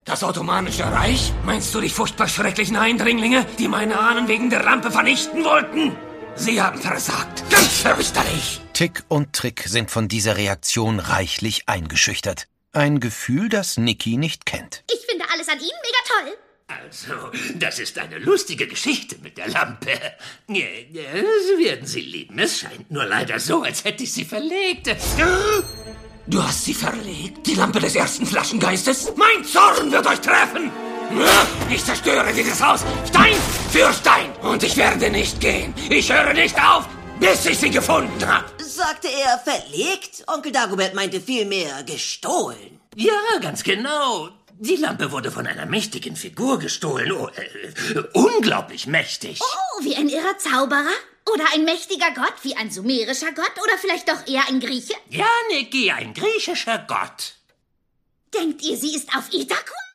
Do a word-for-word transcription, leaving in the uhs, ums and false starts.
Das Ottomanische Reich? Meinst du die furchtbar schrecklichen Eindringlinge, die meine Ahnen wegen der Lampe vernichten wollten? Sie haben versagt. Ganz fürchterlich. Tick und Trick sind von dieser Reaktion reichlich eingeschüchtert. Ein Gefühl, das Niki nicht kennt. Ich finde alles an Ihnen mega toll. Also, das ist eine lustige Geschichte mit der Lampe. Sie werden sie lieben. Es scheint nur leider so, als hätte ich sie verlegt. Du hast sie verlegt? Die Lampe des ersten Flaschengeistes? Mein Zorn wird euch treffen! Ich zerstöre dieses Haus, Stein für Stein. Und ich werde nicht gehen. Ich höre nicht auf, bis ich sie gefunden habe. Sagte er verlegt? Onkel Dagobert meinte vielmehr gestohlen. Ja, ganz genau. Die Lampe wurde von einer mächtigen Figur gestohlen. Oh, äh, unglaublich mächtig. Oh, wie ein irrer Zauberer? Oder ein mächtiger Gott, wie ein sumerischer Gott? Oder vielleicht doch eher ein Grieche? Ja, Niki, ein griechischer Gott. Denkt ihr, sie ist auf Ithakon?